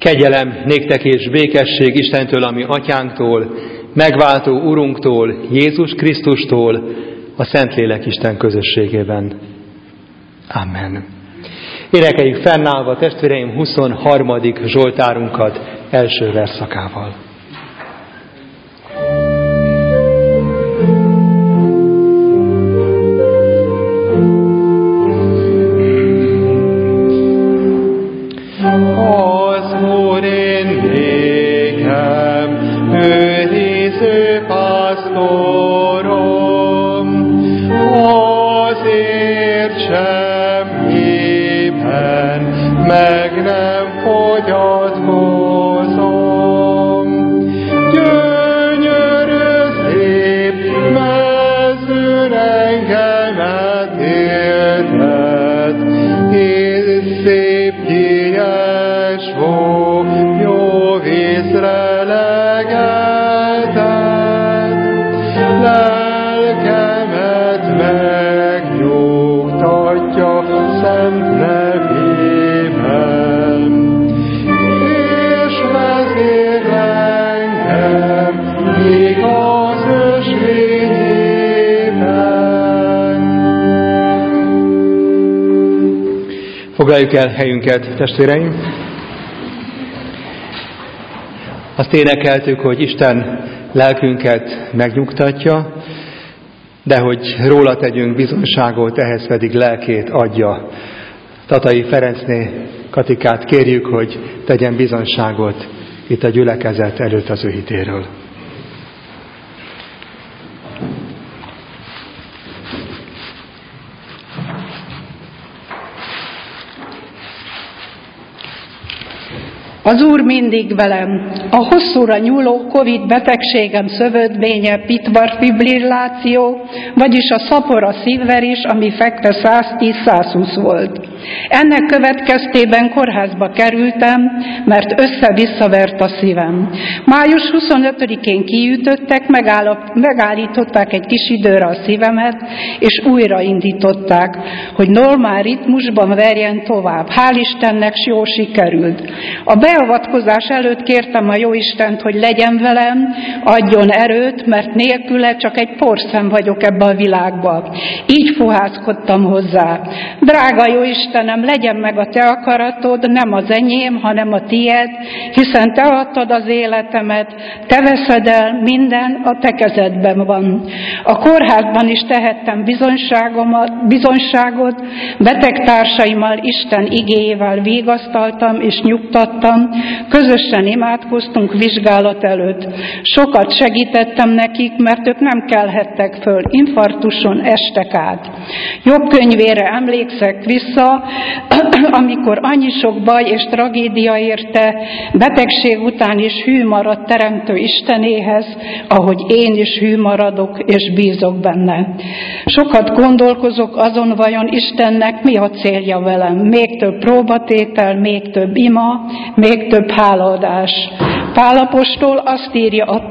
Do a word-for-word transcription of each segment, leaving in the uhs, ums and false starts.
Kegyelem néktek és békesség Istentől, ami atyánktól, megváltó Urunktól, Jézus Krisztustól, a Szentlélek Isten közösségében. Amen. Énekeljük fennállva, testvéreim, huszonharmadik zsoltárunkat első versszakával. Foglaljuk el helyünket, testvéreim! Azt énekeltük, hogy Isten lelkünket megnyugtatja, de hogy róla tegyünk bizonyságot, ehhez pedig lelkét adja. Tatai Ferencné Katikát kérjük, hogy tegyen bizonyságot itt a gyülekezet előtt az ő hitéről. Az Úr mindig velem. A hosszúra nyúló Covid betegségem szövődménye pitvar fibrilláció, vagyis a szapora szívverés, ami fekve száztíz-százhúsz volt. Ennek következtében kórházba kerültem, mert össze-visszavert a szívem. május huszonötödikén kiütöttek, megállították egy kis időre a szívemet, és újraindították, hogy normál ritmusban verjen tovább. Hál' Istennek jól sikerült. A beavatkozás előtt kértem a Jóistent, hogy legyen velem, adjon erőt, mert nélküle csak egy porszem vagyok ebbe a világba. Így fohászkodtam hozzá. Drága Jóistenem, legyen meg a te akaratod, nem az enyém, hanem a tied, hiszen te adtad az életemet, te veszed el, minden a te kezedben van. A kórházban is tehettem bizonyságot, betegtársaimmal, Isten igéjével vigasztaltam és nyugtattam, közösen imádkoztunk vizsgálat előtt. Sokat segítettem nekik, mert ők nem kelhettek föl, infarktuson estek át. Jobb könyvére emlékszek vissza, amikor annyi sok baj és tragédia érte, betegség után is hű maradt Teremtő Istenéhez, ahogy én is hű maradok és bízok benne. Sokat gondolkozok azon, vajon Istennek mi a célja velem. Még több próbatétel, még több ima, még több hálaadás. Pál apostol azt írja a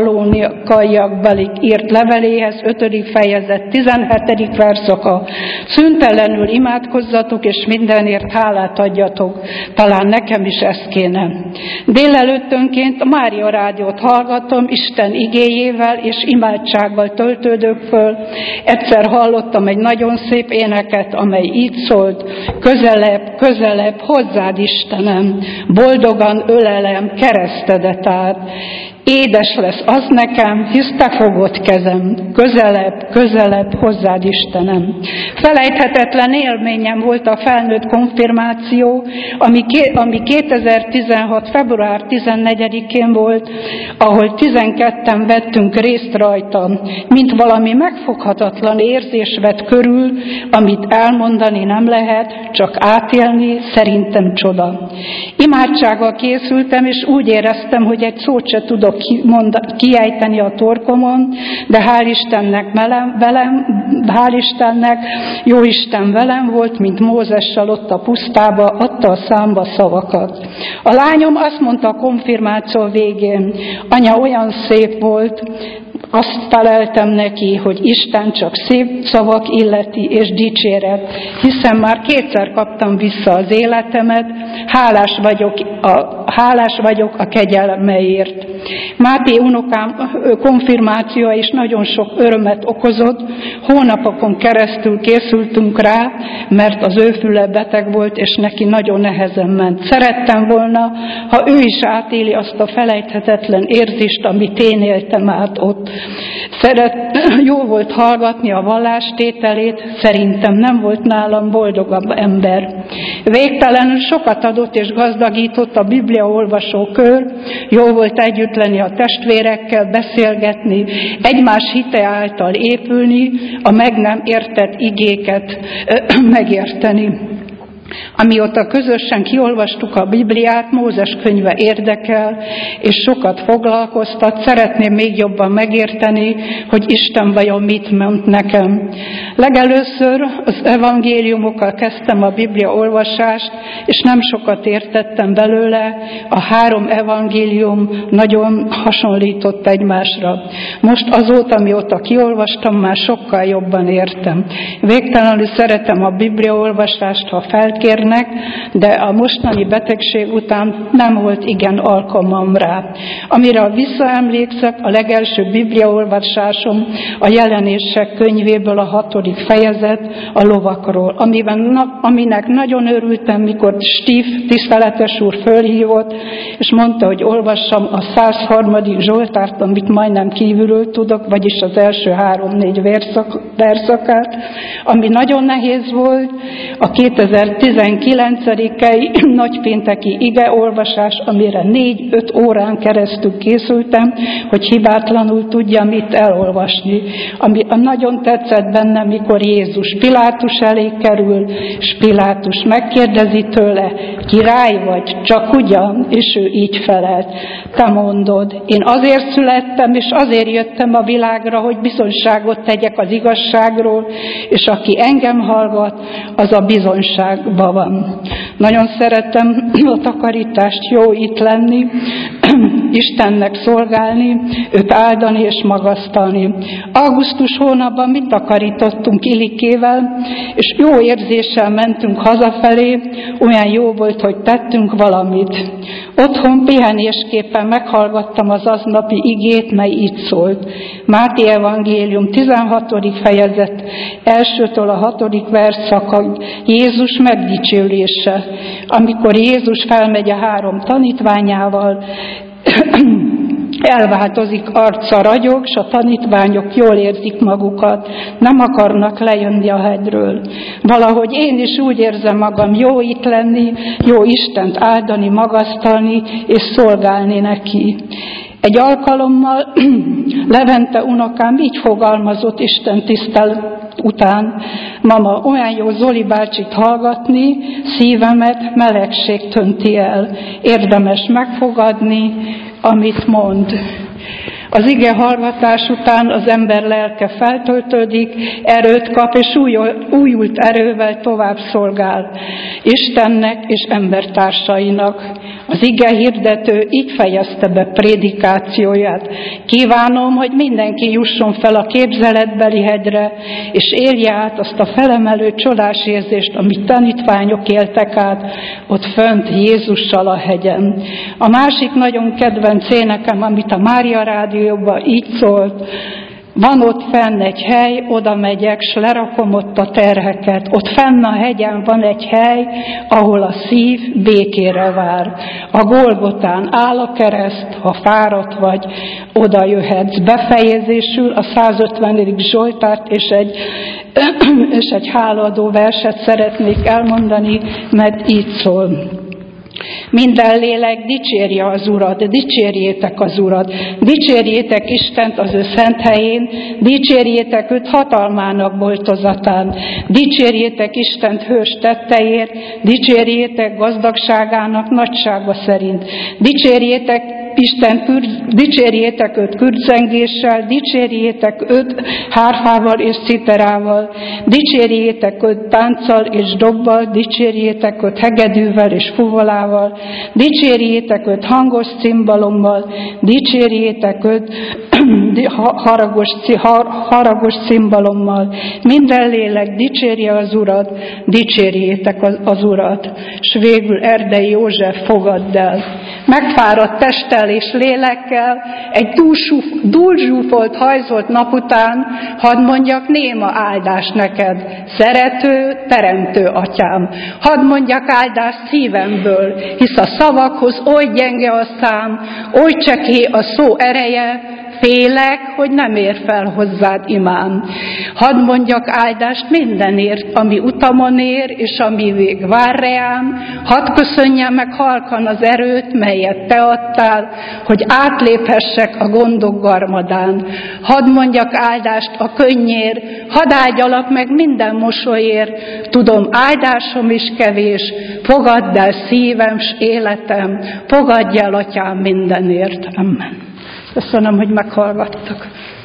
Tesszalónikaiakbeli írt leveléhez, ötödik fejezet, tizenhetedik verszaka. Szüntelenül imádkozzatok, és mindenért hálát adjatok. Talán nekem is ez kéne. Délelőttönként a Mária rádiót hallgatom, Isten igéjével és imádsággal töltődök föl. Egyszer hallottam egy nagyon szép éneket, amely így szólt: közelebb, közelebb, hozzád Istenem, boldogan ölelem keresztedet át. Édes lesz az nekem, hisz te fogod kezem, közelebb, közelebb hozzád Istenem. Felejthetetlen élményem volt a felnőtt konfirmáció, ami, ami kétezer-tizenhat. február tizennegyedikén volt, ahol tizenketten vettünk részt rajta, mint valami megfoghatatlan érzés vett körül, amit elmondani nem lehet, csak átélni, szerintem csoda. Imádsággal készültem, és úgy éreztem, hogy egy szót se tudok kiejteni a torkomon, de hál' Istennek velem, velem, hál' Istennek, jó Isten velem volt, mint Mózessel ott a pusztába, adta a számba szavakat. A lányom azt mondta a konfirmáció végén: anya, olyan szép volt. Azt feleltem neki, hogy Isten csak szép szavak illeti és dicséret, hiszen már kétszer kaptam vissza az életemet, hálás vagyok a, hálás vagyok a kegyelmeért. Máté unokám konfirmációja is nagyon sok örömet okozott, hónapokon keresztül készültünk rá, mert az ő füle beteg volt, és neki nagyon nehezen ment. Szerettem volna, ha ő is átéli azt a felejthetetlen érzést, amit én éltem át ott. Szeret, jó volt hallgatni a vallástételét, szerintem nem volt nálam boldogabb ember. Végtelenül sokat adott és gazdagított a Biblia olvasó kör, jó volt együtt lenni a testvérekkel, beszélgetni, egymás hite által épülni, a meg nem értett igéket megérteni. Amióta közösen kiolvastuk a Bibliát, Mózes könyve érdekel, és sokat foglalkoztat, szeretném még jobban megérteni, hogy Isten vajon mit mond nekem. Legelőször az evangéliumokkal kezdtem a Biblia olvasást, és nem sokat értettem belőle, a három evangélium nagyon hasonlított egymásra. Most azóta, mióta kiolvastam, már sokkal jobban értem. Végtelenül szeretem a Biblia olvasást, ha fel kérnek, de a mostani betegség után nem volt igen alkalmam rá. Amire visszaemlékszek, a legelső bibliaolvasásom a Jelenések könyvéből a hatodik fejezet a lovakról, amiben, aminek nagyon örültem, mikor Steve tiszteletes úr fölhívott, és mondta, hogy olvassam a száz harmadik Zsoltárt, amit majdnem kívülről tudok, vagyis az első három-négy verszakát, ami nagyon nehéz volt, a kétezer-tizenkilencedikei nagypénteki igeolvasás, amire négy-öt órán keresztül készültem, hogy hibátlanul tudjam mit elolvasni. Ami nagyon tetszett benne, mikor Jézus Pilátus elé kerül, és Pilátus megkérdezi tőle, király vagy, csak ugyan? És ő így felelt, te mondod, én azért születtem, és azért jöttem a világra, hogy bizonyságot tegyek az igazságról, és aki engem hallgat, az a bizonyságban van. Nagyon szeretem a takarítást, jó itt lenni, Istennek szolgálni, őt áldani és magasztalni. Augusztus hónapban mi takarítottunk Ilikével, és jó érzéssel mentünk hazafelé, olyan jó volt, hogy tettünk valamit. Otthon pihenésképpen meghallgattam az aznapi igét, mely így szólt. Máté evangélium tizenhatodik fejezet, elsőtől a hatodik verszaka, Jézus megdicsőlése. Amikor Jézus felmegy a három tanítványával, elváltozik, arca ragyog, és a tanítványok jól érzik magukat, nem akarnak lejönni a hegyről. Valahogy én is úgy érzem magam, jó itt lenni, jó Istent áldani, magasztalni és szolgálni neki. Egy alkalommal Levente unokám így fogalmazott Isten tisztelet után, mama, olyan jó Zoli bácsit hallgatni, szívemet melegség tönti el. Érdemes megfogadni, amit mond. Az ige hallgatás után az ember lelke feltöltődik, erőt kap, és újult erővel tovább szolgál Istennek és embertársainak. Az ige hirdető így fejezte be prédikációját. Kívánom, hogy mindenki jusson fel a képzeletbeli hegyre, és élje át azt a felemelő csodás érzést, amit tanítványok éltek át ott fönt Jézussal a hegyen. A másik nagyon kedvenc énekem, amit a Mária rádióban így szólt, van ott fenn egy hely, oda megyek, s lerakom ott a terheket. Ott fenn a hegyen van egy hely, ahol a szív békére vár. A Golgotán áll a kereszt, ha fáradt vagy, oda jöhetsz. Befejezésül a százötvenedik Zsoltárt és egy, és egy hálaadó verset szeretnék elmondani, mert így szól. Minden lélek dicsérje az Urat, dicsérjétek az Urat, dicsérjétek Istent az ő szent helyén, dicsérjétek őt hatalmának boltozatán, dicsérjétek Istent hős tetteiért, dicsérjétek gazdagságának nagysága szerint, dicsérjétek Isten, dicsérjétek őt kürdzengéssel, dicsérjétek őt hárfával és citerával, dicsérjétek őt tánccal és dobbal, dicsérjétek őt hegedűvel és fuvolával, dicsérjétek őt hangos cimbalommal, dicsérjétek őt haragos, haragos cimbalommal. Minden lélek dicsérje az Urat, dicsérjétek az, az Urat. S végül Erdei József, fogadd el. megfáradt testtel és lélekkel, egy dúlzsúfolt, hajzolt nap után, hadd mondjak néma áldást neked, szerető, teremtő atyám. Hadd mondjak áldást szívemből, hisz a szavakhoz oly gyenge a szám, oly csekély a szó ereje, félek, hogy nem ér fel hozzád imám. Hadd mondjak áldást mindenért, ami utamon ér, és ami vég vár reám. Hadd köszönjem meg halkan az erőt, melyet te adtál, hogy átléphessek a gondok garmadán. Hadd mondjak áldást a könnyér, hadd áldjalak meg minden mosolyért. Tudom, áldásom is kevés, fogadd el szívem s életem, fogadj el, atyám, mindenért. Amen. Köszönöm, hogy meghallgattak.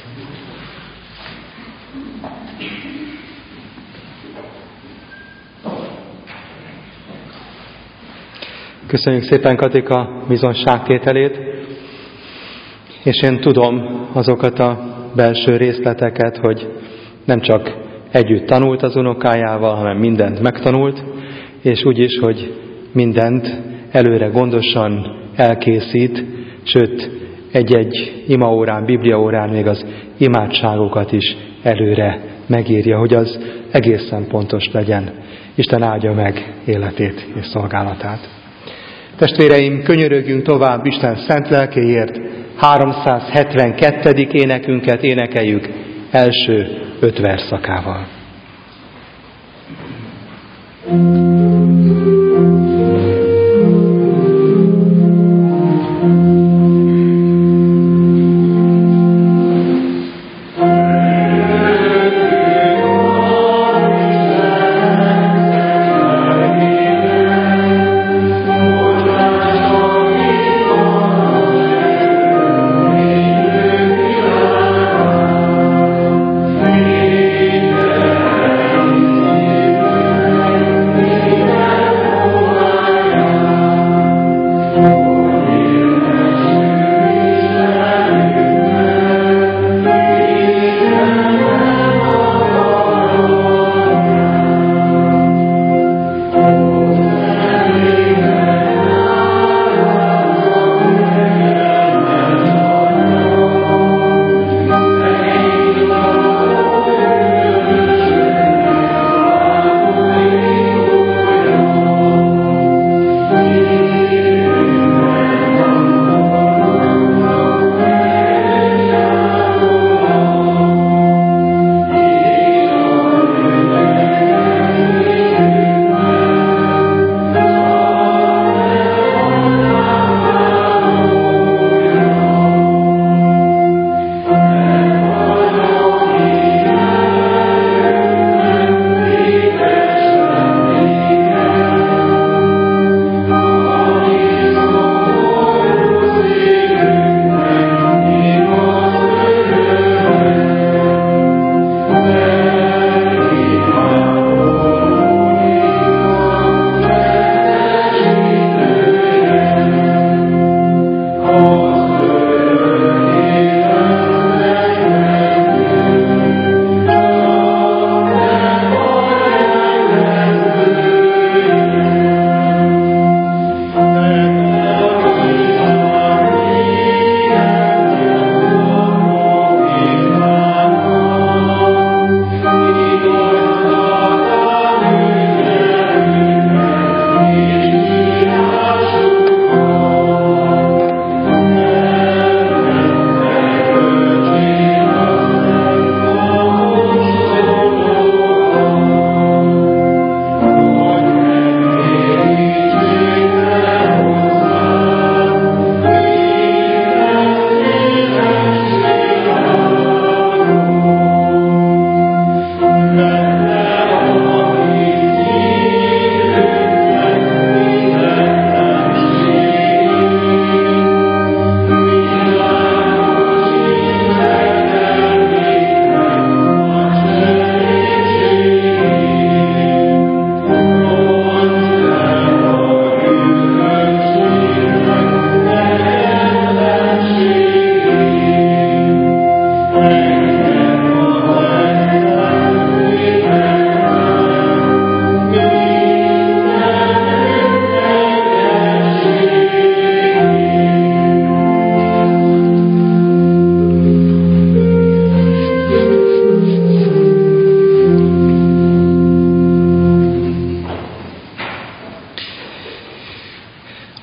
Köszönjük szépen Katika bizonságtételét, és én tudom azokat a belső részleteket, hogy nem csak együtt tanult az unokájával, hanem mindent megtanult, és úgy is, hogy mindent előre gondosan elkészít, sőt, egy-egy imaórán, bibliaórán még az imádságokat is előre megírja, hogy az egészen pontos legyen. Isten áldja meg életét és szolgálatát. Testvéreim, könyörögjünk tovább Isten szent lelkéért, háromszázhetvenkettedik énekünket énekeljük első öt verszakával. Amen.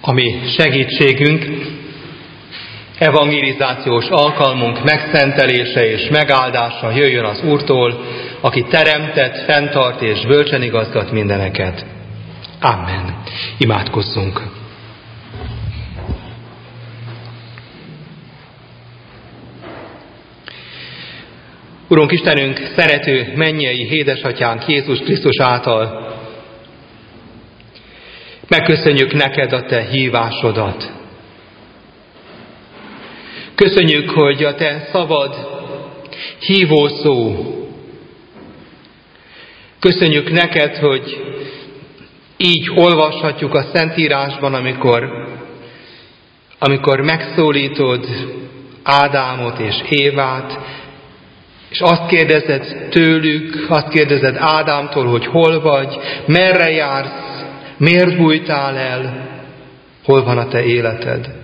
ami segítségünk, evangelizációs alkalmunk megszentelése és megáldása jöjjön az Úrtól, aki teremtett, fenntart és bölcsen igazgat mindeneket. Amen. Imádkozzunk. Urunk Istenünk, szerető mennyei édesatyánk Jézus Krisztus által megköszönjük neked a te hívásodat. Köszönjük, hogy a te szavad hívó szó. Köszönjük neked, hogy így olvashatjuk a Szentírásban, amikor, amikor megszólítod Ádámot és Évát, és azt kérdezed tőlük, azt kérdezed Ádámtól, hogy hol vagy, merre jársz, miért bújtál el, hol van a te életed.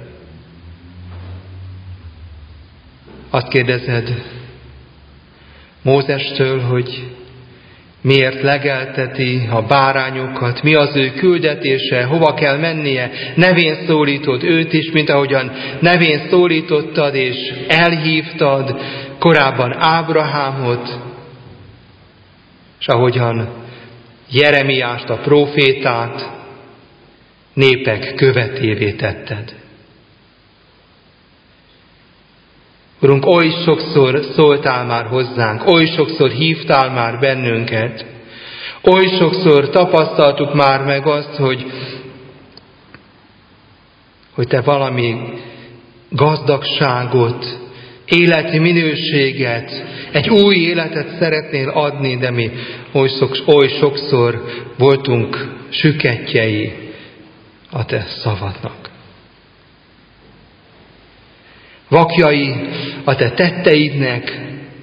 Azt kérdezed Mózestől, hogy miért legelteti a bárányokat, mi az ő küldetése, hova kell mennie, nevén szólítod őt is, mint ahogyan nevén szólítottad és elhívtad korábban Ábrahámot, és ahogyan Jeremiást, a prófétát népek követévé tetted. Urunk, oly sokszor szóltál már hozzánk, oly sokszor hívtál már bennünket, oly sokszor tapasztaltuk már meg azt, hogy, hogy te valami gazdagságot, életi minőséget, egy új életet szeretnél adni, de mi oly, szok, oly sokszor voltunk süketjei a te szavadnak. Vakjai a te tetteidnek,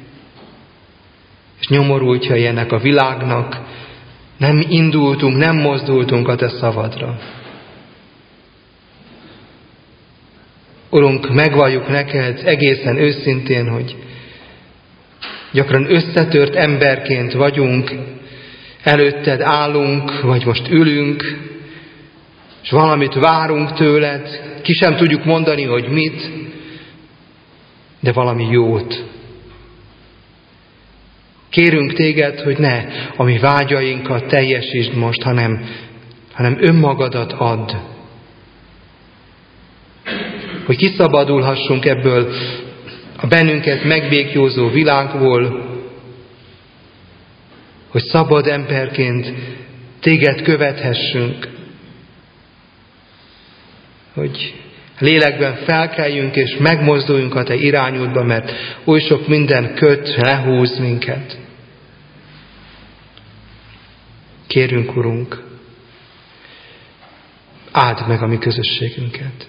és nyomorultjai ennek a világnak, nem indultunk, nem mozdultunk a te szavadra. Urunk, megvalljuk neked egészen őszintén, hogy gyakran összetört emberként vagyunk, előtted állunk, vagy most ülünk, és valamit várunk tőled, ki sem tudjuk mondani, hogy mit, de valami jót. Kérünk téged, hogy ne a mi vágyainkat teljesítsd most, hanem, hanem önmagadat add. Hogy kiszabadulhassunk ebből a bennünket megbékjózó világból, hogy szabad emberként téged követhessünk, hogy lélekben felkeljünk és megmozduljunk a te irányodba, mert oly sok minden köt, lehúz minket. Kérünk, Urunk, áld meg a mi közösségünket.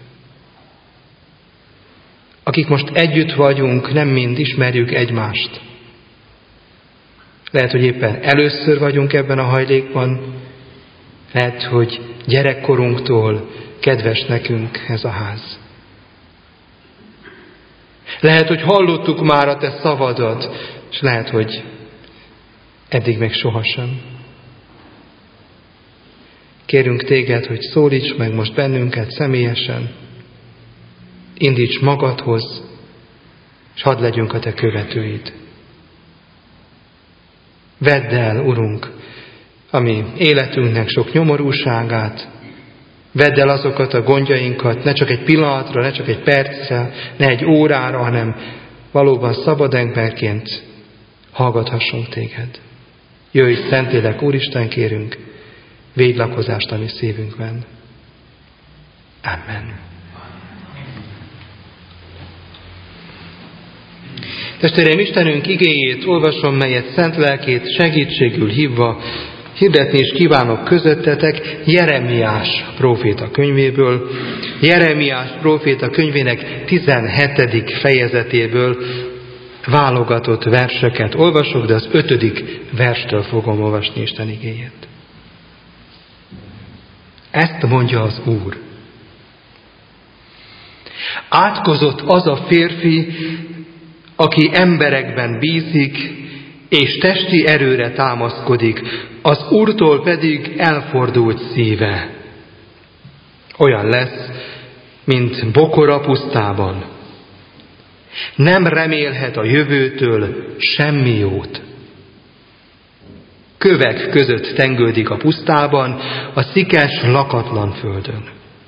Akik most együtt vagyunk, nem mind ismerjük egymást. Lehet, hogy éppen először vagyunk ebben a hajlékban, lehet, hogy gyerekkorunktól kedves nekünk ez a ház. Lehet, hogy hallottuk már a te szavadat, és lehet, hogy eddig még sohasem. Kérünk téged, hogy szólíts meg most bennünket személyesen, indíts magadhoz, és hadd legyünk a te követőid. Vedd el, Urunk, a mi életünknek sok nyomorúságát, vedd el azokat a gondjainkat, ne csak egy pillanatra, ne csak egy percre, ne egy órára, hanem valóban szabad emberként hallgathassunk téged. Jöjj, Szentlélek, Úristen, kérünk, védj lakozást a mi szívünkben. Amen. Testvéreim, Istenünk igéjét olvasom, melyet szent lelkét segítségül hívva hirdetni is kívánok közöttetek Jeremiás próféta könyvéből, Jeremiás próféta könyvének tizenhetedik fejezetéből válogatott verseket olvasok, de az ötödik verstől fogom olvasni Isten igéjét. Ezt mondja az Úr. Átkozott az a férfi, aki emberekben bízik, és testi erőre támaszkodik, az Úrtól pedig elfordult szíve. Olyan lesz, mint bokor a pusztában. Nem remélhet a jövőtől semmi jót. Kövek között tengődik a pusztában, a szikes, lakatlan földön.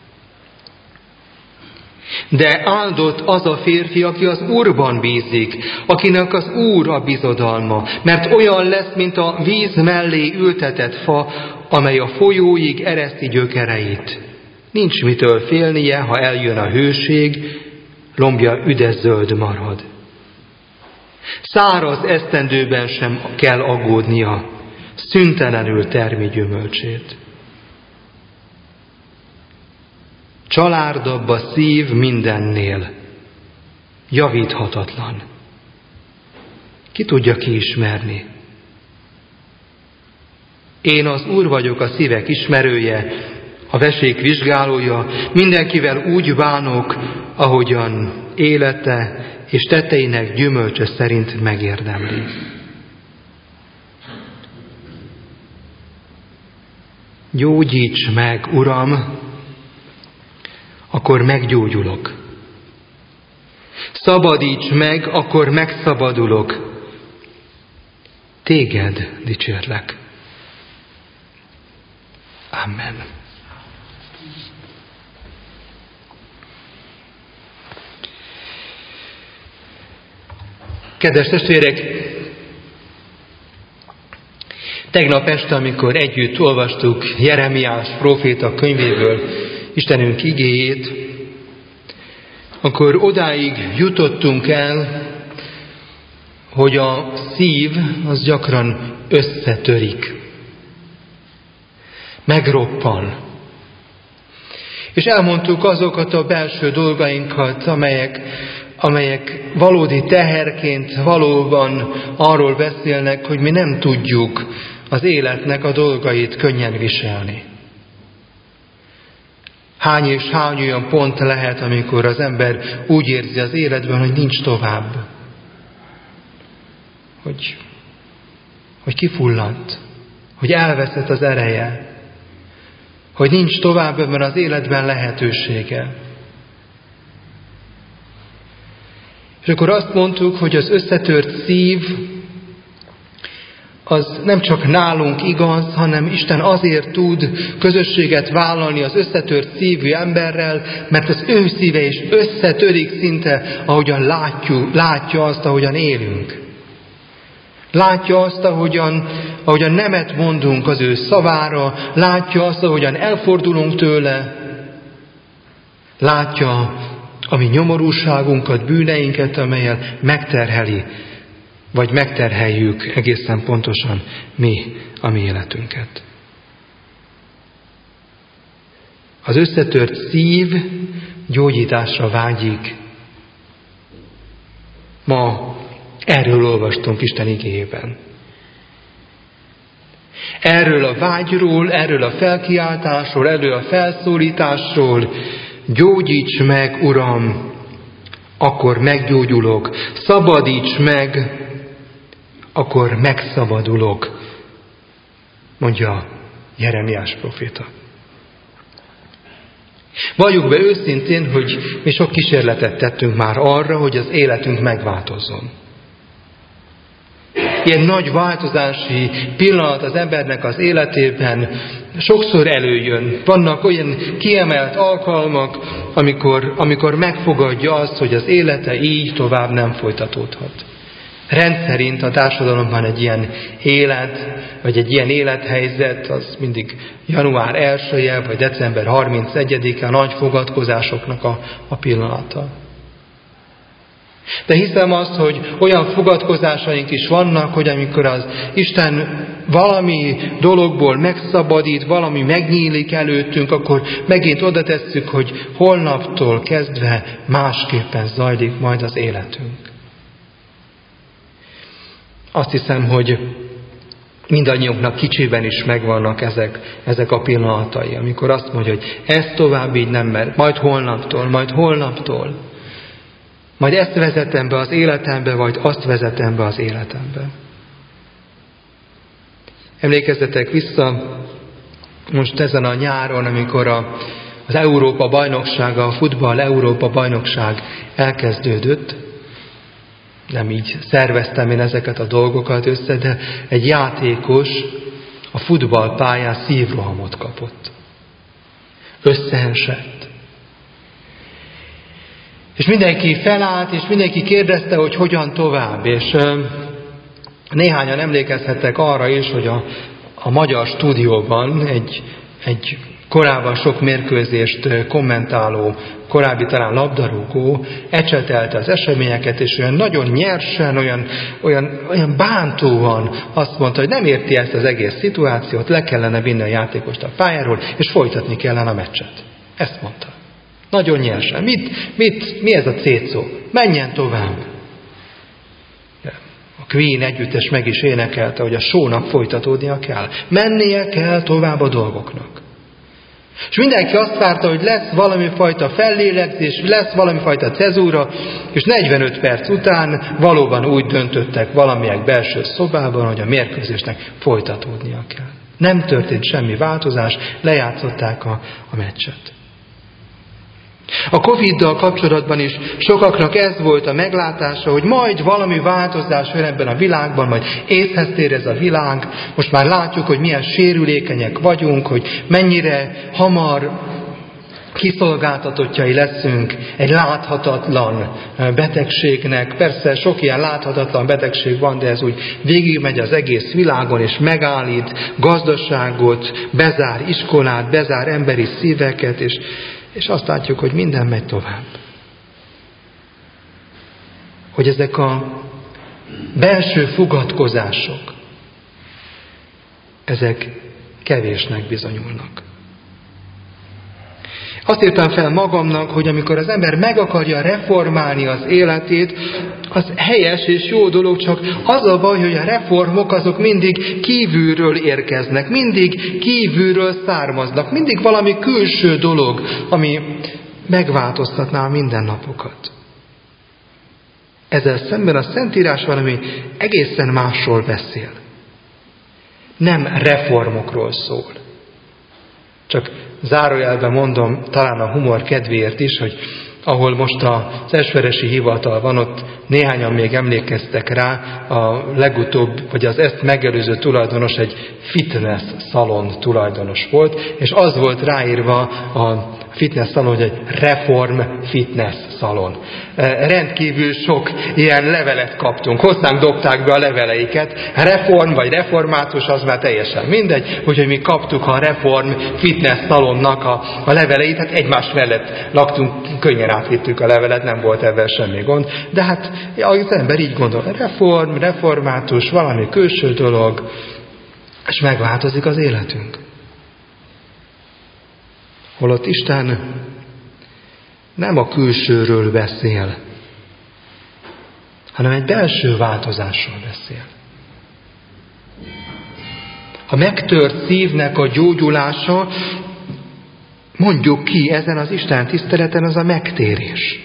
De áldott az a férfi, aki az Úrban bízik, akinek az Úr a bizodalma, mert olyan lesz, mint a víz mellé ültetett fa, amely a folyóig ereszti gyökereit. Nincs mitől félnie, ha eljön a hőség, lombja üdeszöld marad. Száraz esztendőben sem kell aggódnia, szüntelenül termi gyümölcsét. Csalárdabb a szív mindennél, javíthatatlan. Ki tudja kiismerni? Én az Úr vagyok, a szívek ismerője, a vesék vizsgálója, mindenkivel úgy bánok, ahogyan élete és tetteinek gyümölcse szerint megérdemli. Gyógyíts meg, Uram, akkor meggyógyulok. Szabadíts meg, akkor megszabadulok. Téged dicsérlek. Amen. Kedves testvérek, tegnap este, amikor együtt olvastuk Jeremiás próféta könyvéből Istenünk igéjét, akkor odáig jutottunk el, hogy a szív az gyakran összetörik, megroppan. És elmondtuk azokat a belső dolgainkat, amelyek, amelyek valódi teherként valóban arról beszélnek, hogy mi nem tudjuk az életnek a dolgait könnyen viselni. Hány és hány olyan pont lehet, amikor az ember úgy érzi az életben, hogy nincs tovább. Hogy, hogy kifulladt, hogy elveszett az ereje, hogy nincs tovább ebben az életben lehetősége. És akkor azt mondtuk, hogy az összetört szív az nem csak nálunk igaz, hanem Isten azért tud közösséget vállalni az összetört szívű emberrel, mert az ő szíve is összetörik szinte, ahogyan látjuk, látja azt, ahogyan élünk. Látja azt, ahogyan, ahogyan nemet mondunk az ő szavára, látja azt, ahogyan elfordulunk tőle, látja a mi nyomorúságunkat, bűneinket, amellyel megterheli, vagy megterheljük egészen pontosan mi a mi életünket. Az összetört szív gyógyításra vágyik. Ma erről olvastunk Isten igéjében. Erről a vágyról, erről a felkiáltásról, erről a felszólításról: gyógyíts meg, Uram, akkor meggyógyulok, szabadíts meg, akkor megszabadulok, mondja Jeremiás proféta. Valljuk be őszintén, hogy mi sok kísérletet tettünk már arra, hogy az életünk megváltozzon. Ilyen nagy változási pillanat az embernek az életében sokszor előjön. Vannak olyan kiemelt alkalmak, amikor, amikor megfogadja azt, hogy az élete így tovább nem folytatódhat. Rendszerint a társadalomban egy ilyen élet, vagy egy ilyen élethelyzet, az mindig január elseje, vagy december harmincegyedike, a nagy fogadkozásoknak a, a pillanata. De hiszem azt, hogy olyan fogadkozásaink is vannak, hogy amikor az Isten valami dologból megszabadít, valami megnyílik előttünk, akkor megint oda tesszük, hogy holnaptól kezdve másképpen zajlik majd az életünk. Azt hiszem, hogy mindannyiunknak kicsiben is megvannak ezek, ezek a pillanatai, amikor azt mondja, hogy ez tovább így nem mer, majd holnaptól, majd holnaptól. Majd ezt vezetem be az életembe, vagy azt vezetem be az életembe. Emlékezzetek vissza most ezen a nyáron, amikor a, az Európa bajnoksága, a futball Európa bajnokság elkezdődött. Nem így szerveztem én ezeket a dolgokat össze, de egy játékos a futballpályán szívrohamot kapott. Összeesett. És mindenki felállt, és mindenki kérdezte, hogy hogyan tovább. És néhányan emlékezhettek arra is, hogy a, a magyar stúdióban egy, egy korábban sok mérkőzést kommentáló, korábbi talán labdarúgó ecsetelte az eseményeket, és olyan nagyon nyersen, olyan, olyan, olyan bántóan azt mondta, hogy nem érti ezt az egész szituációt, le kellene vinni a játékost a pályáról, és folytatni kellene a meccset. Ezt mondta. Nagyon nyersen. Mit, mit, mi ez a cécó? Menjen tovább. A Queen együttes meg is énekelte, hogy a shownak folytatódnia kell. Mennie kell tovább a dolgoknak. És mindenki azt várta, hogy lesz valami fajta fellélegzés, lesz valami fajta cezúra, és negyvenöt perc után valóban úgy döntöttek valamelyek belső szobában, hogy a mérkőzésnek folytatódnia kell. Nem történt semmi változás, lejátszották a, a meccset. A Coviddal kapcsolatban is sokaknak ez volt a meglátása, hogy majd valami változás jön ebben a világban, majd észhez tér ez a világ. Most már látjuk, hogy milyen sérülékenyek vagyunk, hogy mennyire hamar kiszolgáltatottjai leszünk egy láthatatlan betegségnek. Persze sok ilyen láthatatlan betegség van, de ez úgy végigmegy az egész világon, és megállít gazdaságot, bezár iskolát, bezár emberi szíveket, és És azt látjuk, hogy minden megy tovább. Hogy ezek a belső fogadkozások, ezek kevésnek bizonyulnak. Azt írtam fel magamnak, hogy amikor az ember meg akarja reformálni az életét, az helyes és jó dolog, csak az a baj, hogy a reformok azok mindig kívülről érkeznek, mindig kívülről származnak, mindig valami külső dolog, ami megváltoztatná a mindennapokat. Ezzel szemben a Szentírás valami egészen másról beszél. Nem reformokról szól. Csak zárójelben mondom, talán a humor kedvéért is, hogy ahol most az Esveresi hivatal van, ott néhányan még emlékeztek rá, a legutóbb, vagy az ezt megelőző tulajdonos egy fitness szalon tulajdonos volt, és az volt ráírva a fitness szalon, hogy egy reform fitness szalon. Rendkívül sok ilyen levelet kaptunk, hozzánk dobták be a leveleiket, reform vagy református, az már teljesen mindegy, úgyhogy mi kaptuk a reform fitness szalonnak a, a leveleit, hát egymás mellett laktunk, könnyen átvittük a levelet, nem volt ebben semmi gond, de hát az ember így gondol, reform, református, valami külső dolog, és megváltozik az életünk. Holott Isten nem a külsőről beszél, hanem egy belső változásról beszél. A megtört szívnek a gyógyulása, mondjuk ki ezen az Isten tiszteleten, az a megtérés.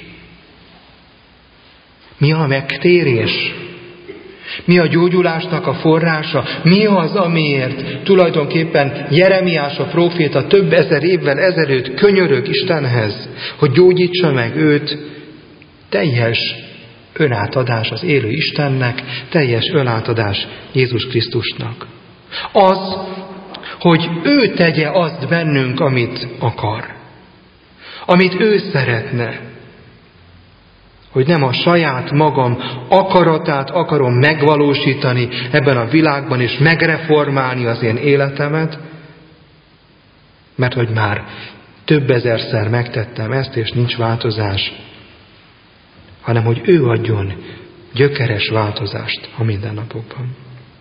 Mi a megtérés? Mi a gyógyulásnak a forrása? Mi az, amiért tulajdonképpen Jeremiás a próféta több ezer évvel ezelőtt könyörög Istenhez, hogy gyógyítsa meg őt? Teljes önátadás az élő Istennek, teljes önátadás Jézus Krisztusnak. Az, hogy ő tegye azt bennünk, amit akar. Amit ő szeretne. Hogy nem a saját magam akaratát akarom megvalósítani ebben a világban, és megreformálni az én életemet, mert hogy már több ezerszer megtettem ezt, és nincs változás, hanem hogy ő adjon gyökeres változást a mindennapokban.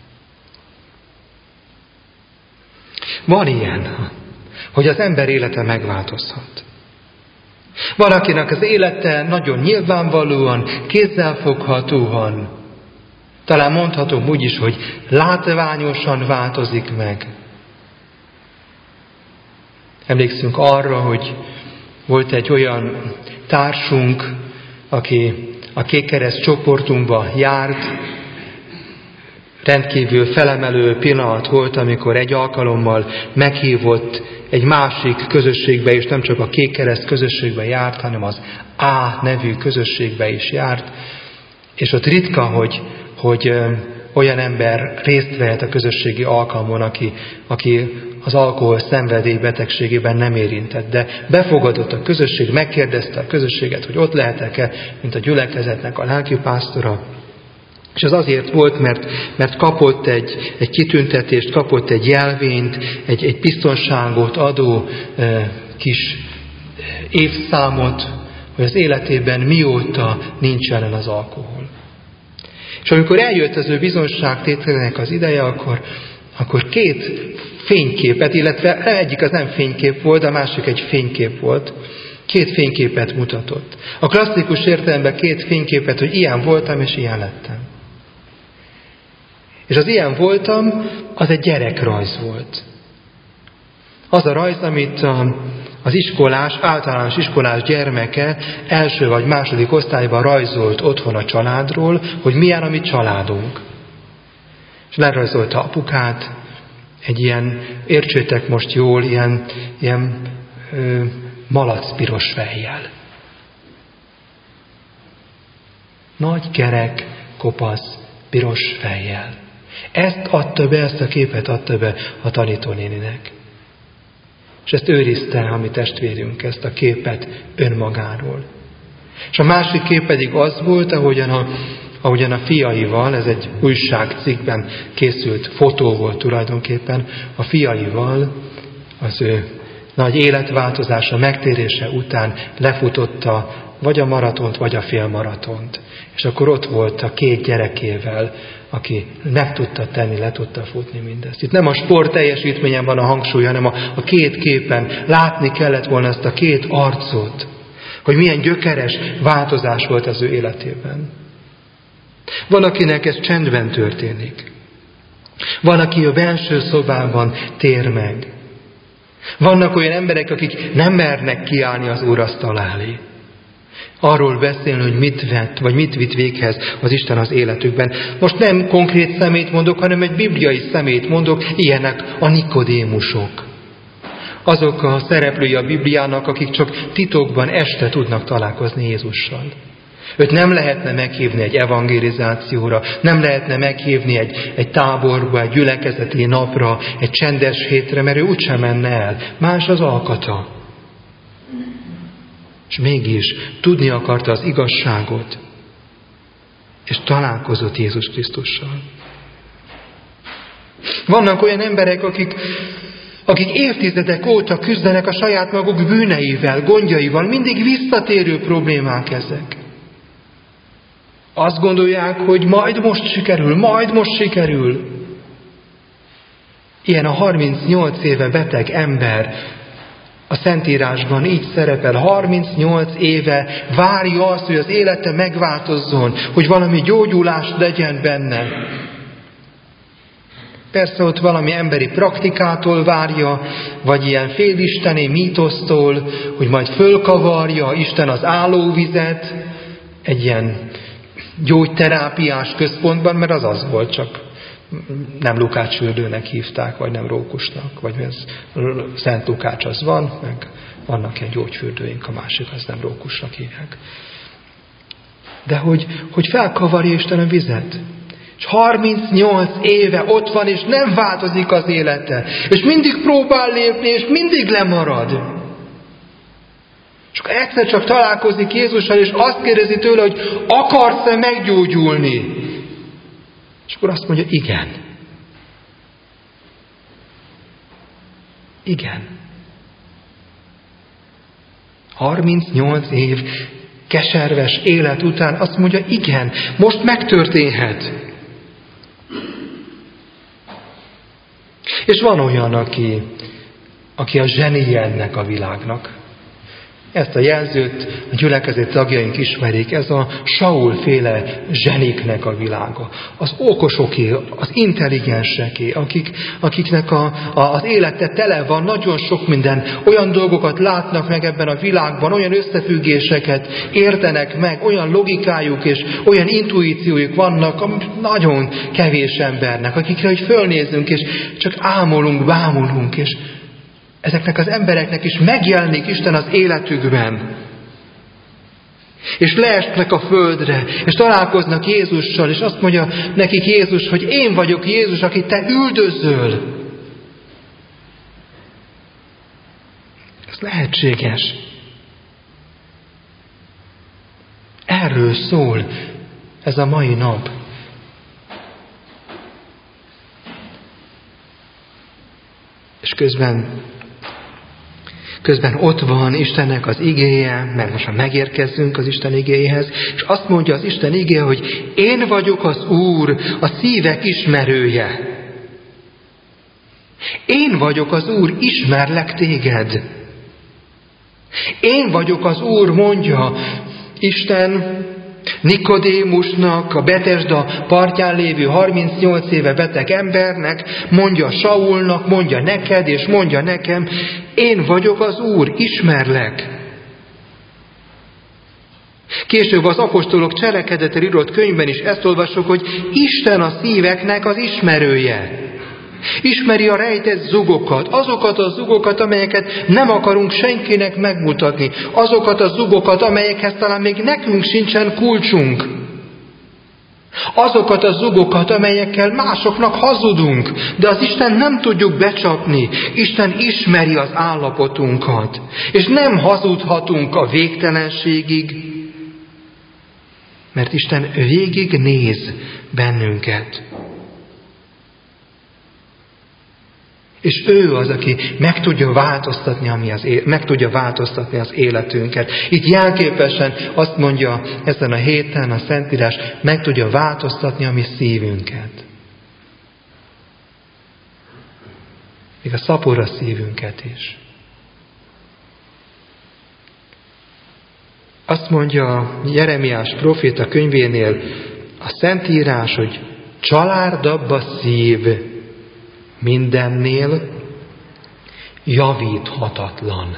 Van ilyen, hogy az ember élete megváltozhat. Valakinek az élete nagyon nyilvánvalóan, kézzelfoghatóan, talán mondhatom úgy is, hogy látványosan változik meg. Emlékszünk arra, hogy volt egy olyan társunk, aki a Kékkereszt csoportunkba járt, rendkívül felemelő pillanat volt, amikor egy alkalommal meghívott egy másik közösségbe, és nem csak a Kékkereszt közösségbe járt, hanem az A nevű közösségbe is járt, és ott ritka, hogy, hogy olyan ember részt vehet a közösségi alkalmon, aki, aki az alkohol szenvedély betegségében nem érintett, de befogadott a közösség, megkérdezte a közösséget, hogy ott lehetek-e, mint a gyülekezetnek a lelkipásztora. És az azért volt, mert, mert kapott egy, egy kitüntetést, kapott egy jelvényt, egy, egy biztonságot adó e, kis évszámot, hogy az életében mióta nincs jelen az alkohol. És amikor eljött az ő bizonságtételének az ideje, akkor, akkor két fényképet, illetve egyik az nem fénykép volt, a másik egy fénykép volt. Két fényképet mutatott. A klasszikus értelemben két fényképet, hogy ilyen voltam és ilyen lettem. És az ilyen voltam, az egy gyerekrajz volt. Az a rajz, amit az iskolás, általános iskolás gyermeke első vagy második osztályban rajzolt otthon a családról, hogy milyen a mi családunk. És lerajzolta apukát, egy ilyen, értsétek most jól, ilyen, ilyen ö, malacpiros fejjel. Nagy kerek, kopasz, piros fejjel. Ezt adta be, ezt a képet adta be a tanítónéninek. És ezt őrizte a mi testvérünk, ezt a képet önmagáról. És a másik kép pedig az volt, ahogyan a, ahogyan a fiaival, ez egy újságcikkben készült fotó volt tulajdonképpen, a fiaival az ő nagy életváltozása, megtérése után lefutotta vagy a maratont, vagy a félmaratont. És akkor ott volt a két gyerekével, aki meg tudta tenni, le tudta futni mindezt. Itt nem a sport teljesítményen van a hangsúly, hanem a, a két képen látni kellett volna ezt a két arcot, hogy milyen gyökeres változás volt az ő életében. Van, akinek ez csendben történik. Van, aki a belső szobában tér meg. Vannak olyan emberek, akik nem mernek kiállni az úrasztal elé. Arról beszélni, hogy mit vett, vagy mit vitt véghez az Isten az életükben. Most nem konkrét szemét mondok, hanem egy bibliai szemét mondok, ilyenek a Nikodémusok. Azok a szereplői a Bibliának, akik csak titokban este tudnak találkozni Jézussal. Őt nem lehetne meghívni egy evangelizációra, nem lehetne meghívni egy, egy táborba, egy gyülekezeti napra, egy csendes hétre, mert ő úgysem menne el. Más az alkata. És mégis tudni akarta az igazságot, és találkozott Jézus Krisztussal. Vannak olyan emberek, akik, akik évtizedek óta küzdenek a saját maguk bűneivel, gondjaival, mindig visszatérő problémák ezek. Azt gondolják, hogy majd most sikerül, majd most sikerül. Ilyen a harmincnyolc éve beteg ember, a Szentírásban így szerepel, harmincnyolc éve várja azt, hogy az élete megváltozzon, hogy valami gyógyulás legyen benne. Persze ott valami emberi praktikától várja, vagy ilyen félisteni mítosztól, hogy majd fölkavarja Isten az állóvizet egy ilyen gyógyterápiás központban, mert az az volt, csak nem Lukács fürdőnek hívták, vagy nem Rókusnak, vagy ez Szent Lukács az van, meg vannak ilyen gyógyfürdőink, a másik az nem Rókusnak hívják. De hogy, hogy felkavarja Isten a vizet. És harmincnyolc éve ott van, és nem változik az élete. És mindig próbál lépni, és mindig lemarad. És akkor egyszer csak találkozik Jézussal, és azt kérdezi tőle, hogy akarsz-e meggyógyulni? És akkor azt mondja, igen. Igen. harmincnyolc év keserves élet után azt mondja, igen, most megtörténhet. És van olyan, aki, aki a zsenie ennek a világnak. Ezt a jelzőt a gyülekezet tagjaink ismerik, ez a Saul-féle zseniknek a világa. Az okosoké, az intelligenseké, akik, akiknek a, a, az élete tele van, nagyon sok minden, olyan dolgokat látnak meg ebben a világban, olyan összefüggéseket értenek meg, olyan logikájuk és olyan intuíciójuk vannak, amik nagyon kevés embernek, akikre hogy fölnézünk, és csak ámulunk, bámulunk, és ezeknek az embereknek is megjelenik Isten az életükben. És leesnek a földre, és találkoznak Jézussal, és azt mondja nekik Jézus, hogy én vagyok Jézus, akit te üldözöl. Ez lehetséges. Erről szól ez a mai nap. És közben Közben ott van Istennek az igéje, mert most már megérkezzünk az Isten igéjéhez, és azt mondja az Isten igéje, hogy én vagyok az Úr, a szívek ismerője. Én vagyok az Úr, ismerlek téged. Én vagyok az Úr, mondja Isten Nikodémusnak, a Betesda partján lévő harmincnyolc éve beteg embernek, mondja Saulnak, mondja neked, és mondja nekem, én vagyok az Úr, ismerlek. Később az apostolok cselekedetre írott könyvben is ezt olvassuk, hogy Isten a szíveknek az ismerője. Ismeri a rejtett zugokat, azokat a zugokat, amelyeket nem akarunk senkinek megmutatni, azokat a zugokat, amelyekhez talán még nekünk sincsen kulcsunk, azokat a zugokat, amelyekkel másoknak hazudunk, de az Isten nem tudjuk becsapni. Isten ismeri az állapotunkat, és nem hazudhatunk a végtelenségig, mert Isten végig néz bennünket. És ő az, aki meg tudja változtatni, ami az é- meg tudja változtatni az életünket. Itt jelképesen azt mondja ezen a héten a Szentírás, meg tudja változtatni a mi szívünket. Még a szapora szívünket is. Azt mondja Jeremiás próféta könyvénél a Szentírás, hogy csalárdabb a szív mindennél, javíthatatlan.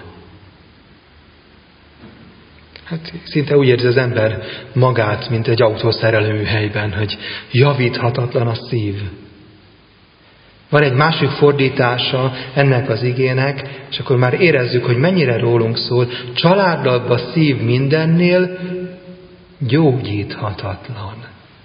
Hát szinte úgy érzi az ember magát, mint egy autószerelőműhelyben, hogy javíthatatlan a szív. Van egy másik fordítása ennek az igének, és akkor már érezzük, hogy mennyire rólunk szól. Családlabb a szív mindennél, gyógyíthatatlan.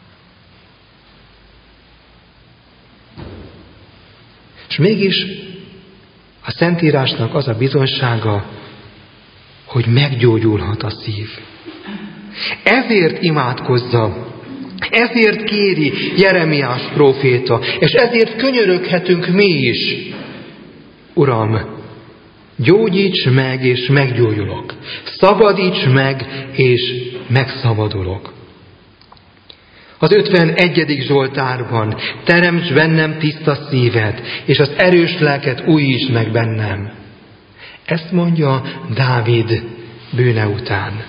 És mégis a Szentírásnak az a bizonysága, hogy meggyógyulhat a szív. Ezért imádkozza, ezért kéri Jeremiás próféta, és ezért könyöröghetünk mi is. Uram, gyógyíts meg, és meggyógyulok. Szabadíts meg, és megszabadulok. Az ötvenegyedik Zsoltárban, teremts bennem tiszta szívet, és az erős lelket újítsd meg bennem. Ezt mondja Dávid bűne után.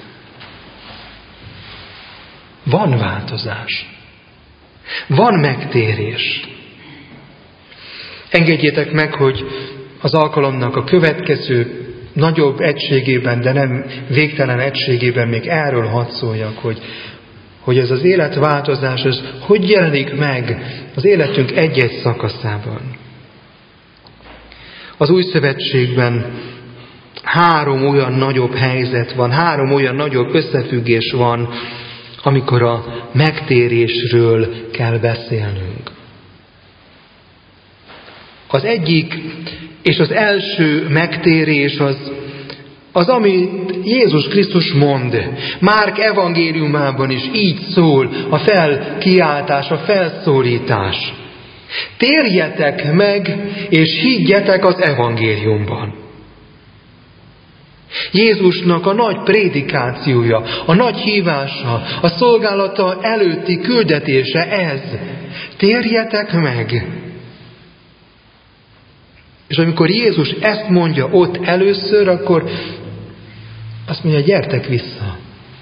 Van változás. Van megtérés. Engedjétek meg, hogy az alkalomnak a következő nagyobb egységében, de nem végtelen egységében még erről hadd szóljak, hogy hogy ez az életváltozás, ez hogy jelenik meg az életünk egy-egy szakaszában. Az Új Szövetségben három olyan nagyobb helyzet van, három olyan nagyobb összefüggés van, amikor a megtérésről kell beszélnünk. Az egyik és az első megtérés az, az, amit Jézus Krisztus mond. Márk evangéliumában is így szól a felkiáltás, a felszólítás. Térjetek meg, és higgyetek az evangéliumban. Jézusnak a nagy prédikációja, a nagy hívása, a szolgálata előtti küldetése ez. Térjetek meg! És amikor Jézus ezt mondja ott először, akkor Azt mondja, gyertek vissza.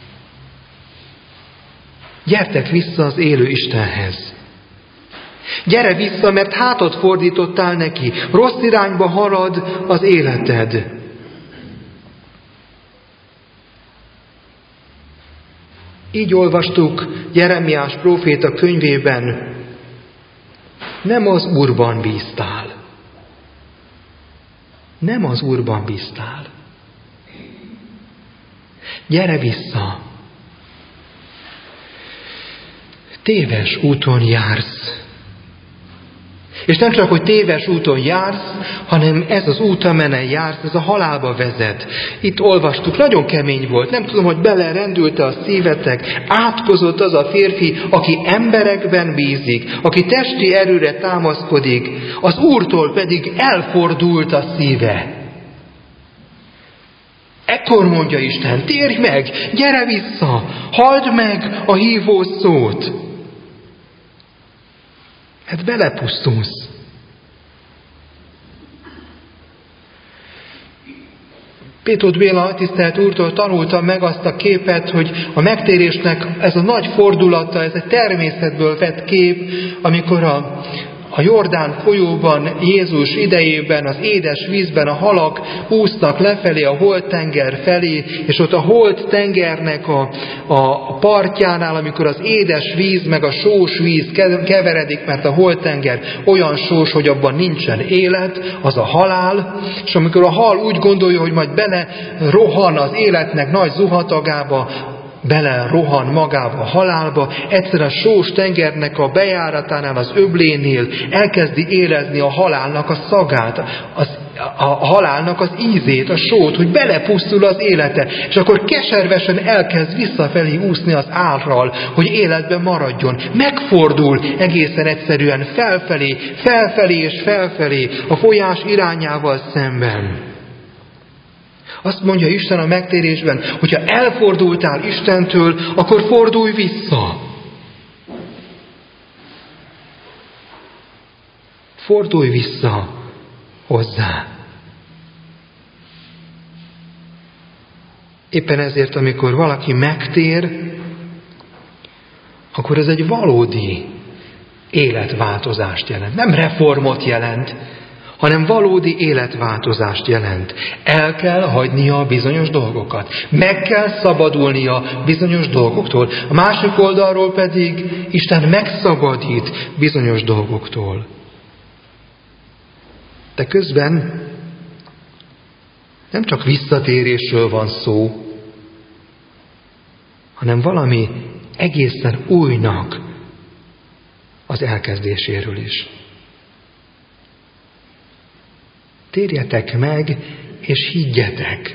Gyertek vissza az élő Istenhez. Gyere vissza, mert hátat fordítottál neki. Rossz irányba halad az életed. Így olvastuk Jeremiás próféta könyvében, nem az Úrban bíztál. Nem az Úrban bíztál. Gyere vissza. Téves úton jársz. És nem csak, hogy téves úton jársz, hanem ez az út, amelyen jársz, ez a halálba vezet. Itt olvastuk, nagyon kemény volt. Nem tudom, hogy belerendült-e a szívetek. Átkozott az a férfi, aki emberekben bízik, aki testi erőre támaszkodik, az Úrtól pedig elfordult a szíve. Ekkor mondja Isten, térj meg, gyere vissza, halld meg a hívó szót. Hát belepusztulsz. Pétót Béla tisztelt úrtól tanultam meg azt a képet, hogy a megtérésnek ez a nagy fordulata, ez egy természetből vett kép, amikor a, a Jordán folyóban, Jézus idejében, az édes vízben a halak úsznak lefelé a Holt-tenger felé, és ott a Holt-tengernek a, a partjánál, amikor az édes víz meg a sós víz keveredik, mert a Holt-tenger olyan sós, hogy abban nincsen élet, az a halál, és amikor a hal úgy gondolja, hogy majd bele rohan az életnek nagy zuhatagába, bele rohan magába a halálba, egyszer a sós tengernek a bejáratánál, az öblénél elkezdi érezni a halálnak a szagát, az, a, a halálnak az ízét, a sót, hogy belepusztul az élete, és akkor keservesen elkezd visszafelé úszni az árral, hogy életben maradjon. Megfordul egészen egyszerűen felfelé, felfelé és felfelé a folyás irányával szemben. Azt mondja Isten a megtérésben, hogyha elfordultál Istentől, akkor fordulj vissza. Fordulj vissza hozzá. Éppen ezért, amikor valaki megtér, akkor ez egy valódi életváltozást jelent. Nem reformot jelent, hanem valódi életváltozást jelent. El kell hagynia bizonyos dolgokat. Meg kell szabadulnia bizonyos dolgoktól. A másik oldalról pedig Isten megszabadít bizonyos dolgoktól. De közben nem csak visszatérésről van szó, hanem valami egészen újnak az elkezdéséről is. Térjetek meg, és higgyetek.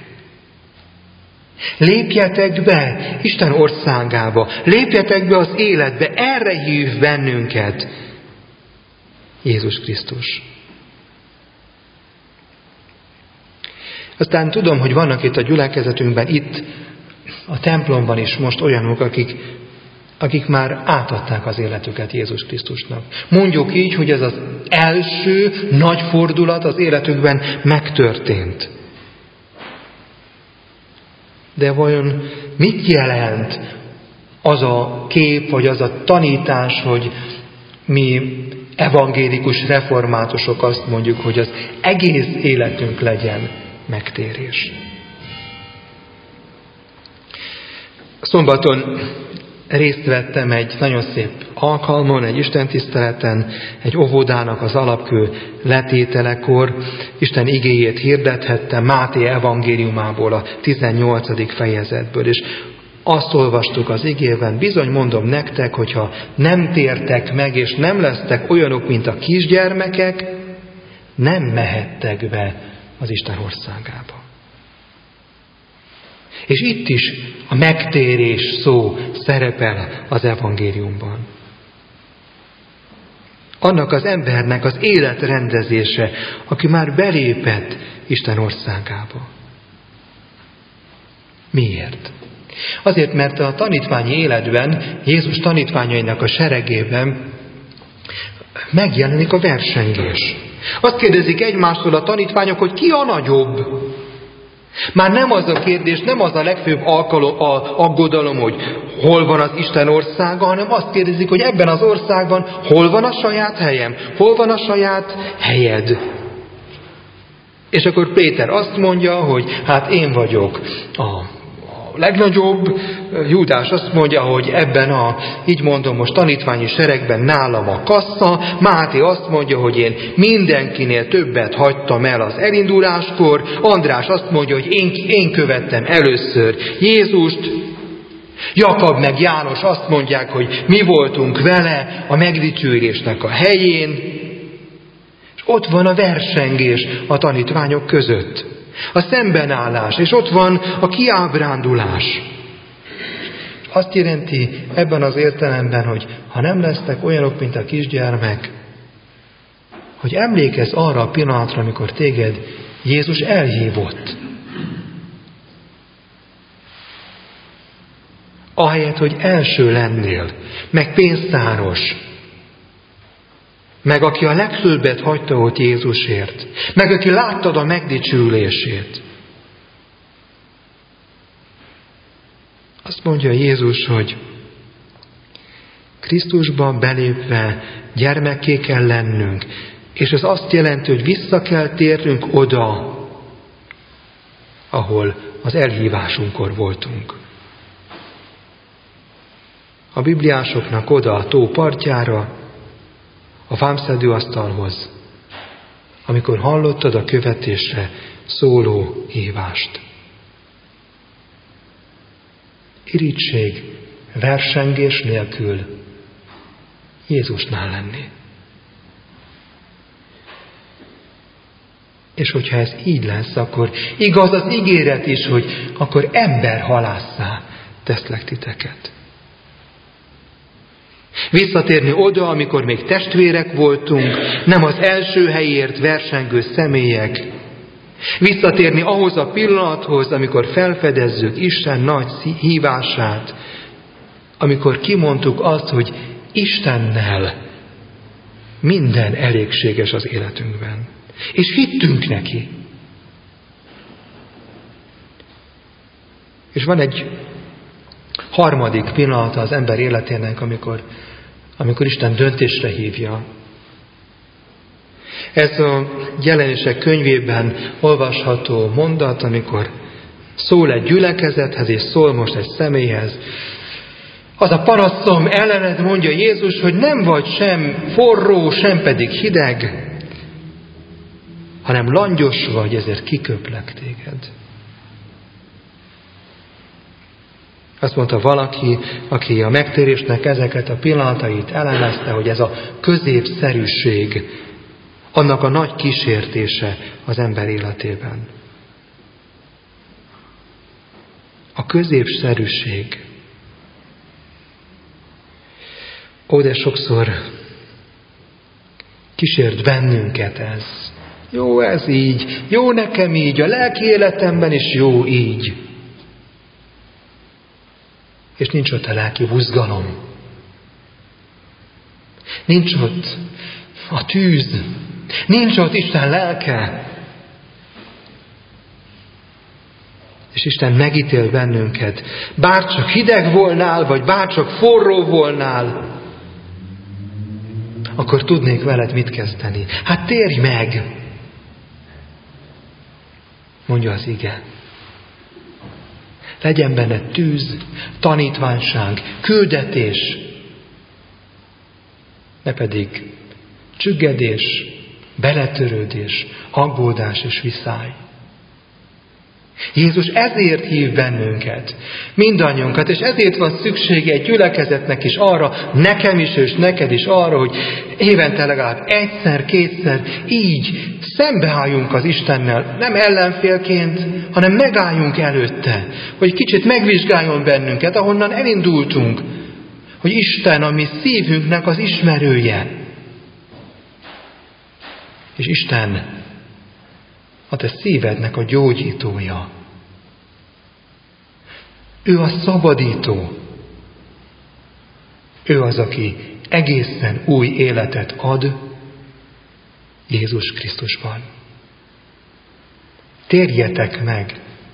Lépjetek be Isten országába, lépjetek be az életbe, erre hív bennünket Jézus Krisztus. Aztán tudom, hogy vannak itt a gyülekezetünkben, itt a templomban is most olyanok, akik, akik már átadták az életüket Jézus Krisztusnak. Mondjuk így, hogy ez az első nagy fordulat az életükben megtörtént. De vajon mit jelent az a kép, vagy az a tanítás, hogy mi evangélikus reformátusok azt mondjuk, hogy az egész életünk legyen megtérés? Szombaton részt vettem egy nagyon szép alkalmon, egy istentiszteleten, egy óvodának az alapkő letételekor. Isten igéjét hirdethettem Máté evangéliumából, a tizennyolcadik fejezetből, és azt olvastuk az igében, bizony mondom nektek, hogyha nem tértek meg, és nem lesztek olyanok, mint a kisgyermekek, nem mehettek be az Isten országába. És itt is a megtérés szó szerepel az evangéliumban. Annak az embernek az életrendezése, aki már belépett Isten országába. Miért? Azért, mert a tanítványi életben, Jézus tanítványainak a seregében megjelenik a versengés. Azt kérdezik egymástól a tanítványok, hogy ki a nagyobb? Már nem az a kérdés, nem az a legfőbb alkalom, a aggodalom, hogy hol van az Isten országa, hanem azt kérdezik, hogy ebben az országban hol van a saját helyem, hol van a saját helyed. És akkor Péter azt mondja, hogy hát én vagyok a legnagyobb, Júdás azt mondja, hogy ebben a, így mondom most, tanítványi seregben nálam a kassa, Máté azt mondja, hogy én mindenkinél többet hagytam el az elinduláskor, András azt mondja, hogy én, én követtem először Jézust, Jakab meg János azt mondják, hogy mi voltunk vele a megdicsőülésnek a helyén, és ott van a versengés a tanítványok között. A szembenállás, és ott van a kiábrándulás. Azt jelenti ebben az értelemben, hogy ha nem lesztek olyanok, mint a kisgyermek, hogy emlékezz arra a pillanatra, amikor téged Jézus elhívott. Ahelyett, hogy első lennél, meg pénztáros, meg aki a legtöbbet hagyta ott Jézusért, meg aki láttad a megdicsülését. Azt mondja Jézus, hogy Krisztusban belépve gyermekké kell lennünk, és ez azt jelenti, hogy vissza kell térnünk oda, ahol az elhívásunkkor voltunk. A bibliásoknak oda a tó partjára, a vámszedőasztalhoz, amikor hallottad a követésre szóló hívást. Irigység, versengés nélkül Jézusnál lenni. És hogyha ez így lesz, akkor igaz az ígéret is, hogy akkor emberhalásszá teszlek titeket. Visszatérni oda, amikor még testvérek voltunk, nem az első helyért versengő személyek. Visszatérni ahhoz a pillanathoz, amikor felfedezzük Isten nagy hívását, amikor kimondtuk azt, hogy Istennel minden elégséges az életünkben. És hittünk neki. És van egy harmadik pillanata az ember életének, amikor, amikor Isten döntésre hívja. Ez a Jelenések könyvében olvasható mondat, amikor szól egy gyülekezethez, és szól most egy személyhez. Az a panaszom ellened, mondja Jézus, hogy nem vagy sem forró, sem pedig hideg, hanem langyos vagy, ezért kiköplek téged. Azt mondta valaki, aki a megtérésnek ezeket a pillanatait elemezte, hogy ez a középszerűség, annak a nagy kísértése az ember életében. A középszerűség. Ó, de sokszor kísért bennünket ez. Jó ez így, jó nekem így, a lelki életemben is jó így. És nincs ott a lelki buzgalom. Nincs ott a tűz. Nincs ott Isten lelke. És Isten megítél bennünket. Bárcsak hideg volnál, vagy bárcsak forró volnál, akkor tudnék veled mit kezdeni. Hát térj meg! Mondja az ige. Legyen benne tűz, tanítványság, küldetés, ne pedig csüggedés, beletörődés, aggódás és viszály. Jézus ezért hív bennünket, mindannyiunkat, és ezért van szüksége egy gyülekezetnek is arra, nekem is és neked is arra, hogy évente legalább egyszer, kétszer így szembeálljunk az Istennel, nem ellenfélként, hanem megálljunk előtte, hogy kicsit megvizsgáljon bennünket, ahonnan elindultunk, hogy Isten a mi szívünknek az ismerője. És Isten a te szívednek a gyógyítója. Ő a szabadító. Ő az, aki egészen új életet ad Jézus Krisztusban. Térjetek meg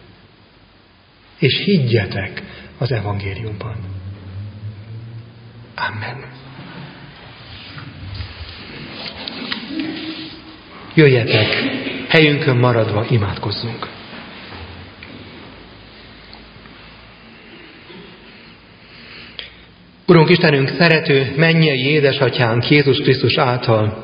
és higgyetek az evangéliumban. Amen. Jöjjetek, helyünkön maradva imádkozzunk. Urunk Istenünk, szerető, mennyei édesatyánk Jézus Krisztus által,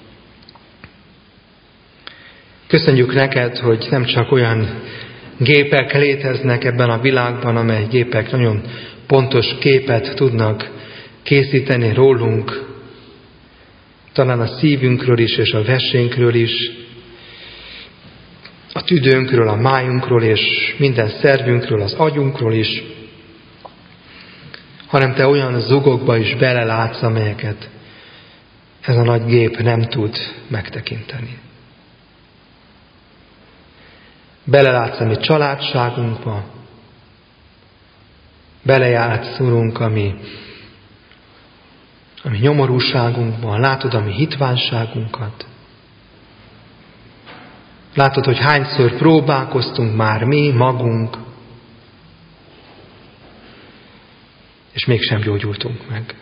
köszönjük neked, hogy nem csak olyan gépek léteznek ebben a világban, amely gépek nagyon pontos képet tudnak készíteni rólunk, talán a szívünkről is, és a vesénkről is, a tüdőnkről, a májunkról, és minden szervünkről, az agyunkról is, hanem te olyan zugokba is belelátsz, amelyeket ez a nagy gép nem tud megtekinteni. Belelátsz a mi családságunkba, belejátsz, Urunk, a mi, a mi nyomorúságunkban, látod a mi hitvánságunkat. Látod, hogy hányszor próbálkoztunk már mi magunk, és mégsem gyógyultunk meg.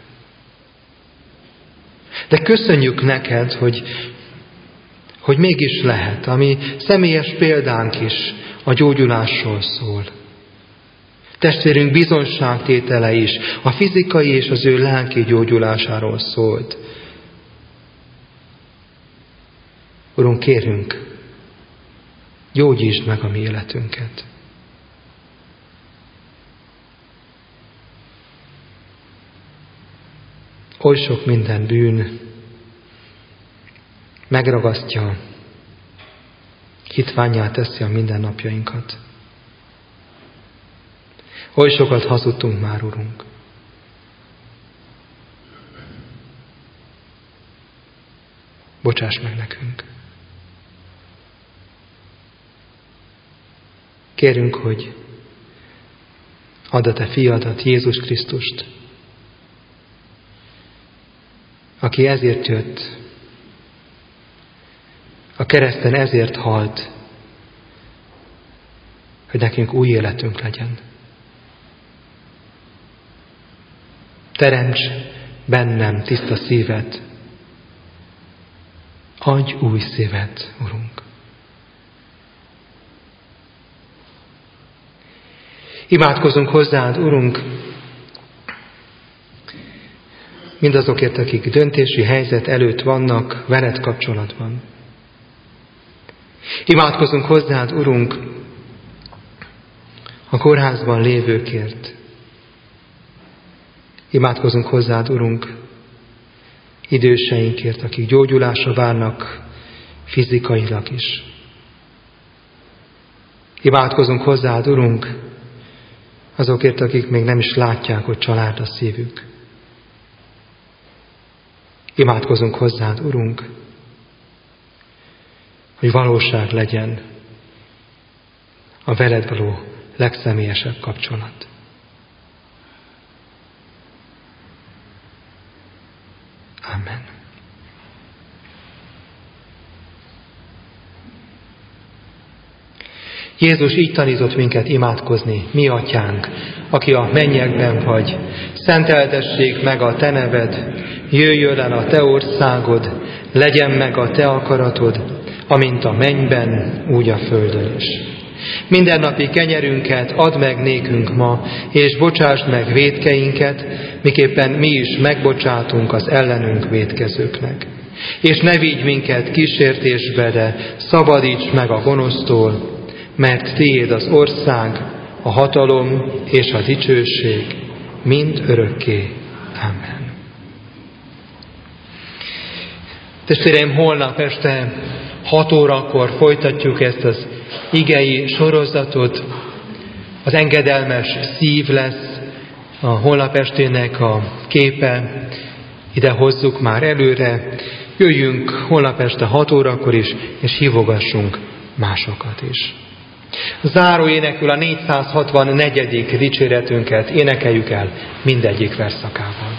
De köszönjük neked, hogy, hogy mégis lehet, ami személyes példánk is a gyógyulásról szól. Testvérünk bizonságtétele is a fizikai és az ő lelki gyógyulásáról szólt. Urunk, kérünk, gyógyítsd meg a mi életünket. Oly sok minden bűn megragasztja, hitvánnyá teszi a mindennapjainkat. Oly sokat hazudtunk már, Urunk. Bocsáss meg nekünk. Kérünk, hogy add a te fiadat, Jézus Krisztust, aki ezért jött, a kereszten ezért halt, hogy nekünk új életünk legyen. Teremts bennem tiszta szívet, adj új szívet, Urunk. Imádkozunk hozzád, Urunk, mindazokért, akik döntési helyzet előtt vannak veled kapcsolatban. Imádkozunk hozzád, Urunk, a kórházban lévőkért. Imádkozunk hozzád, Urunk, időseinkért, akik gyógyulásra várnak fizikailag is. Imádkozunk hozzád, Urunk, azokért, akik még nem is látják, hogy család a szívük. Imádkozunk hozzád, Urunk, hogy valóság legyen a veled való legszemélyesebb kapcsolat. Amen. Jézus így tanított minket imádkozni, mi atyánk, aki a mennyekben vagy. Szenteltessék meg a te neved, jöjjön el a te országod, legyen meg a te akaratod, amint a mennyben, úgy a földön is. Mindennapi kenyerünket add meg nékünk ma, és bocsásd meg vétkeinket, miképpen mi is megbocsátunk az ellenünk vétkezőknek. És ne vigy minket kísértésbe, de szabadíts meg a gonosztól, mert tiéd az ország, a hatalom és a dicsőség, mind örökké. Amen. Testvéreim, holnap este hat órakor folytatjuk ezt az igei sorozatot. Az engedelmes szív lesz a holnap estének a képe. Ide hozzuk már előre. Jöjjünk holnap este hat órakor is, és hívogassunk másokat is. Záró énekül a négyszázhatvannegyedik dicséretünket énekeljük el mindegyik versszakával.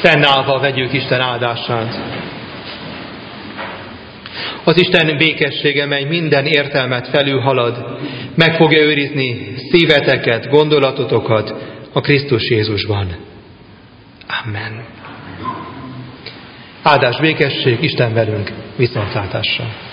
Fennállva vegyük Isten áldását. Az Isten békessége, mely minden értelmet felülhalad, meg fogja őrizni szíveteket, gondolatotokat a Krisztus Jézusban. Amen. Áldás, békesség, Isten velünk, viszontlátásra.